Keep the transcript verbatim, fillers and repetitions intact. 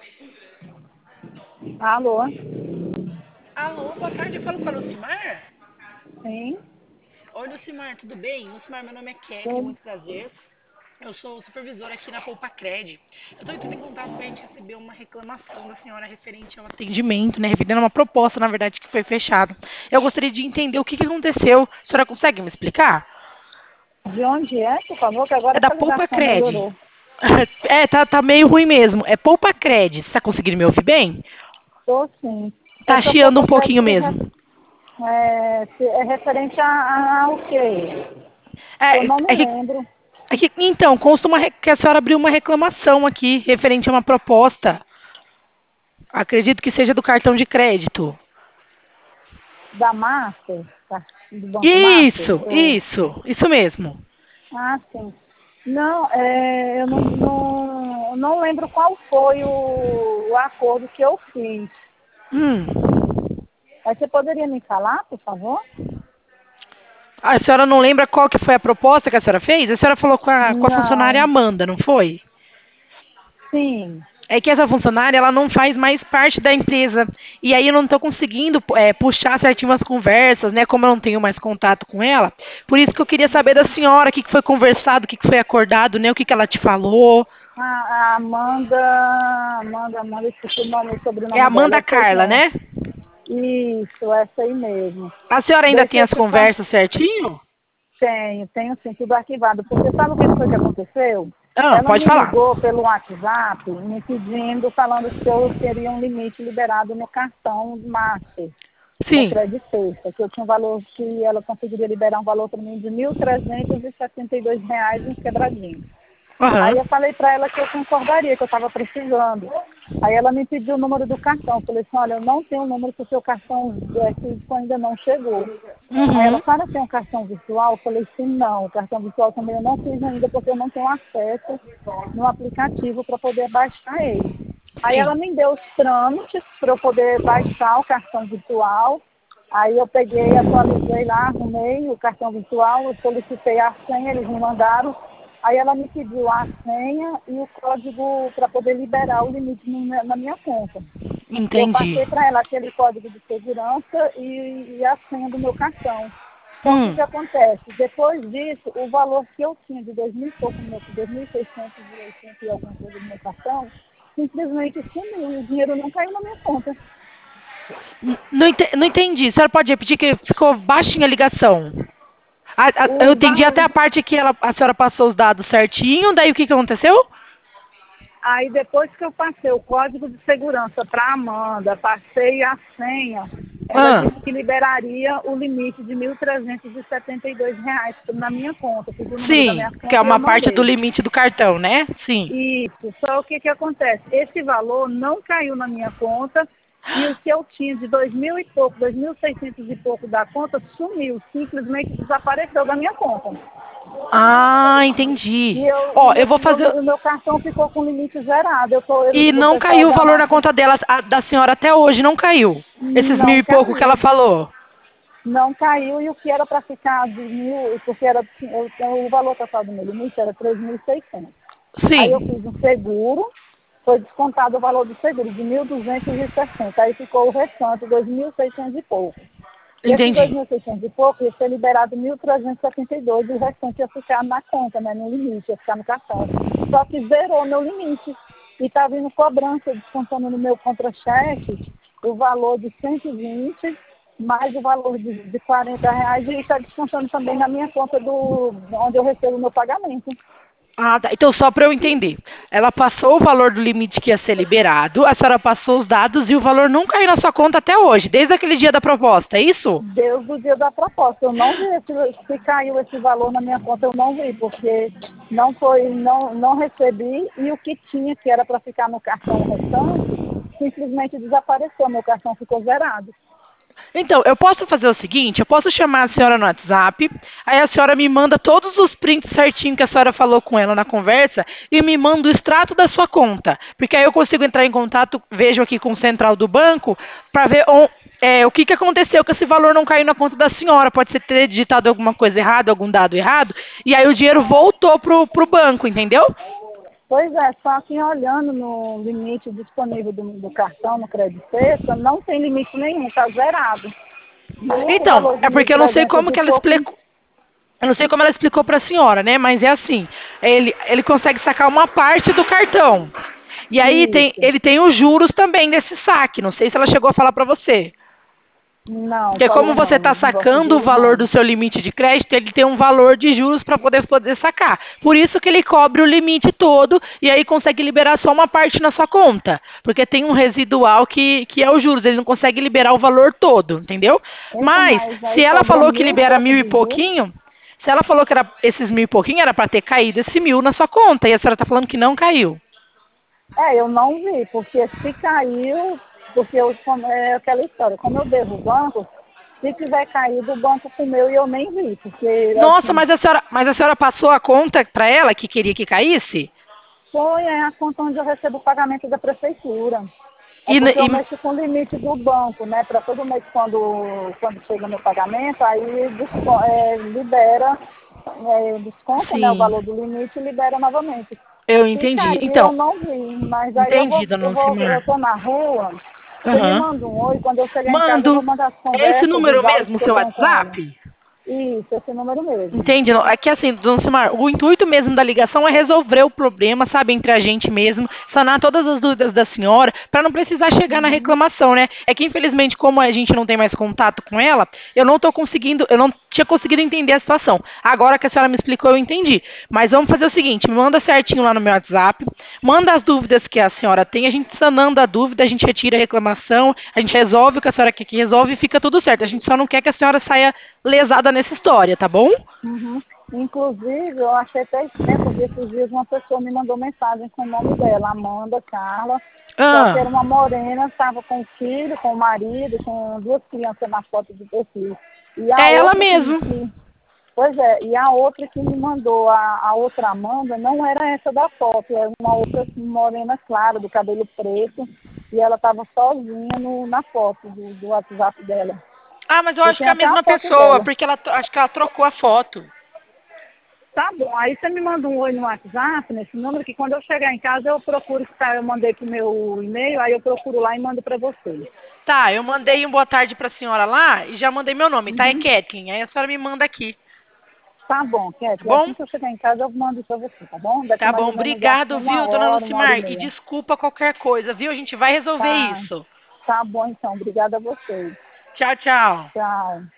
Alô? Alô, boa tarde, eu falo com a Lucimar? Sim, Oi, Lucimar, tudo bem? Lucimar, meu nome é Kelly, tudo. muito prazer. Eu sou supervisora aqui na Poupa Cred. Eu estou entrando em contato para a gente receber uma reclamação da senhora referente ao atendimento, né? Revidando uma proposta, na verdade, que foi fechada. Eu gostaria de entender o que, que aconteceu. A senhora consegue me explicar? De onde é, por favor? Que É agora da essa Poupa ligação Cred. melhorou. É, tá, tá meio ruim mesmo. É Poupa Cred. Você tá conseguindo me ouvir bem? Estou sim. Tá Essa chiando um pouca crédito pouquinho se re- mesmo. é, se- é referente a, a, ao quê? Eu É, não me é que lembro. É que, então, consta uma re- que a senhora abriu uma reclamação aqui referente a uma proposta. Acredito que seja do cartão de crédito. Da Master, tá? Do Banco Master? Isso, Ou... isso, isso mesmo. Ah, sim. Não, é, eu não, não, não lembro qual foi o, o acordo que eu fiz. Hum. Mas você poderia me falar, por favor? A senhora não lembra qual que foi a proposta que a senhora fez? A senhora falou com a, com a funcionária Não. Amanda, não foi? Sim. É que essa funcionária, ela não faz mais parte da empresa. E aí eu não estou conseguindo é, puxar certinho as conversas, né? Como eu não tenho mais contato com ela. Por isso que eu queria saber da senhora o que, que foi conversado, o que, que foi acordado, né? O que, que ela te falou. A, a Amanda, Amanda, Amanda, esqueci o nome, o É sobrenome dela, Amanda eu sei quem Carla, é. né? Isso, essa aí mesmo. A senhora ainda Deixa tem eu as te contar. conversas certinho? Tenho, tenho sim, tudo arquivado. Porque sabe o que foi que aconteceu? Ah, Ela pode me falar. ligou pelo WhatsApp, me pedindo, falando que eu teria um limite liberado no cartão Master, no Sim. crédito sexta, que eu tinha um valor, que ela conseguiria liberar um valor para mim de mil trezentos e e setenta e dois reais em quebradinho. Aí Aham. eu falei para ela que eu concordaria, que eu estava precisando. Aí ela me pediu o número do cartão. Eu falei assim, olha, eu não tenho o número porque o cartão é, físico ainda não chegou. Aí ela, Uhum. para tem um cartão virtual? Eu falei assim, não, o cartão virtual também eu não fiz ainda porque eu não tenho acesso no aplicativo para poder baixar ele. Aí ela Sim. me deu os trâmites para eu poder baixar o cartão virtual. Aí eu peguei, atualizei lá, arrumei o cartão virtual, eu solicitei a senha, eles me mandaram. Aí ela me pediu a senha e o código para poder liberar o limite no meu- na minha conta. E eu Entendi. passei para ela aquele código de segurança e, e a senha do meu cartão. Só que o Hum. que acontece? Depois disso, o valor que eu tinha de dois mil e pouco, no meu- dois mil e seiscentos e oitenta e alguma coisa no meu cartão, simplesmente sumiu e o dinheiro não caiu na minha conta. N- Não, ente- não entendi. A senhora pode repetir que ficou baixinha a ligação. A- a- eu O entendi até valor, a parte que ela- a senhora passou os dados certinho, daí o que, que aconteceu? aí depois que eu passei o código de segurança para a Amanda, passei a senha, ela Ah, disse que liberaria o limite de mil trezentos e e setenta e dois reais na minha conta. Pediu o número da minha sim, que é conta e eu uma parte do mandei. limite do cartão, né? Sim. Isso, só o que, que acontece? Esse valor não caiu na minha conta e o que eu tinha de dois mil e pouco, dois mil e seiscentos e pouco da conta sumiu, simplesmente desapareceu da minha conta. Ah, E, entendi. eu, e Ó, eu meu, vou fazer. meu, meu cartão ficou com o limite zerado. Eu tô, eu, E o não pessoal caiu o da valor na massa conta dela, a- da senhora até hoje, não caiu. Esses mil não e pouco que ela caiu. falou. Não caiu e o que era para ficar de mil, porque era, eu, o valor total do meu limite era três mil e seiscentos. Aí eu fiz Sim, um seguro, foi descontado o valor do seguro de mil duzentos e sessenta. Aí ficou o restante, dois mil e seiscentos e pouco. E esses dois entendi. mil e seiscentos e pouco ia ser liberado mil trezentos e setenta e dois e o restante ia ficar na conta, né, no limite, ia ficar no cartão. Só que zerou meu limite. E está vindo cobrança, descontando no meu contra-cheque o valor de cento e vinte mais o valor de, de quarenta reais e está descontando também na minha conta do onde eu recebo o meu pagamento. Ah, tá. Então, só para eu entender. Ela passou o valor do limite que ia ser liberado, a senhora passou os dados e o valor não caiu na sua conta até hoje, desde aquele dia da proposta, é isso? Deus do dia da proposta. Eu não vi esse, se caiu esse valor na minha conta, eu não vi, porque não foi, não, não recebi e o que tinha, que era para ficar no cartão restante, simplesmente desapareceu. Meu cartão ficou zerado. Então, eu posso fazer o seguinte, eu posso chamar a senhora no WhatsApp, aí a senhora me manda todos os prints certinho que a senhora falou com ela na conversa e me manda o extrato da sua conta, porque aí eu consigo entrar em contato, vejo aqui com o central do banco, para ver on- é, o que, que aconteceu que esse valor não caiu na conta da senhora, pode ser ter digitado alguma coisa errada, algum dado errado, e aí o dinheiro voltou pro, pro banco, entendeu? Pois é, só que olhando no limite disponível do, do cartão no Crédito Sexta, não tem limite nenhum, está zerado. E o Então, é valorzinho de porque eu não sei trezentos como e que ela pouco. explicou. Eu não sei como ela explicou para a senhora, né? Mas é assim, ele, ele consegue sacar uma parte do cartão. E aí tem, Isso. ele tem os juros também desse saque. Não sei se ela chegou a falar para você. Não, Porque como falou você não, está negócio de sacando o juros valor não. do seu limite de crédito, ele tem um valor de juros para poder poder sacar. Por isso que ele cobre o limite todo e aí consegue liberar só uma parte na sua conta. Porque tem um residual que, que é os juros, ele não consegue liberar o valor todo, entendeu? Eita, Mas, mas se aí ela cobra falou que mil e libera pouco mil e de juros. pouquinho, se ela falou que era esses mil e pouquinho, era para ter caído esse mil na sua conta. E a senhora está falando que não caiu. É, eu não vi, porque se caiu, porque eu, como- é aquela história, como eu devo o banco, se tiver caído, o banco comeu e eu nem vi, porque Nossa, assim, mas a senhora, mas a senhora passou a conta para ela que queria que caísse? foi é, a conta onde eu recebo o pagamento da prefeitura. É E, porque eu e mexo com o limite do banco, né? Para todo mês, quando, quando chega meu pagamento, aí desco- é, libera, é, desconta, né, o sim. valor do limite e libera novamente. Eu Se entendi. cair, eu Então, não vi, mas aí eu entendi, vou, dona eu vou, eu Lucimar. tô na rua, você me Aham. manda um oi, quando eu chegar em casa eu Mando. vou mandar as É esse conversas, número os áudios mesmo, que eu seu tenho com ela. WhatsApp? Isso, esse número mesmo. Entende? Não? É que assim, dona Simar, o intuito mesmo da ligação é resolver o problema, sabe, entre a gente mesmo, sanar todas as dúvidas da senhora, para não precisar chegar na Uhum, reclamação, né? É que infelizmente, como a gente não tem mais contato com ela, eu não tô conseguindo, eu não tinha conseguido entender a situação. Agora que a senhora me explicou, eu entendi. Mas vamos fazer o seguinte, me manda certinho lá no meu WhatsApp, manda as dúvidas que a senhora tem, a gente sanando a dúvida, a gente retira a reclamação, a gente resolve o que a senhora quer que resolve e fica tudo certo. A gente só não quer que a senhora saia lesada nessa história, tá bom? uhum. Inclusive, eu achei até estranho, porque esses dias uma pessoa me mandou mensagem com o nome dela, Amanda Carla, só que Ah, era uma morena, estava com o filho, com o marido, com duas crianças na foto de perfil. E a é ela outra que, mesmo. que pois é, e a outra que me mandou, a, a outra Amanda, não era essa da foto, era uma outra morena clara, do cabelo preto, e ela estava sozinha no, na foto do, do WhatsApp dela. Ah, mas eu Eu acho que é tenho a até a mesma foto pessoa, dela. porque ela tro- acho que ela trocou a foto. Tá bom, aí você me manda um oi no WhatsApp, nesse número, que quando eu chegar em casa eu procuro, tá, eu mandei pro meu e-mail, aí eu procuro lá e mando para você. Tá, eu mandei um boa tarde pra senhora lá e já mandei meu nome, tá? É Uhum. Kathleen. Aí a senhora me manda aqui, Tá bom, tá Kétia, bom? assim que eu chegar em casa eu mando para você, tá bom? Daqui Tá mais bom, ou menos acho que obrigado, uma viu, dona hora, uma hora e Lucimar? E meia. desculpa qualquer coisa, viu? A gente vai resolver Tá, isso. tá bom então, obrigada a vocês. Tchau, tchau. Tchau.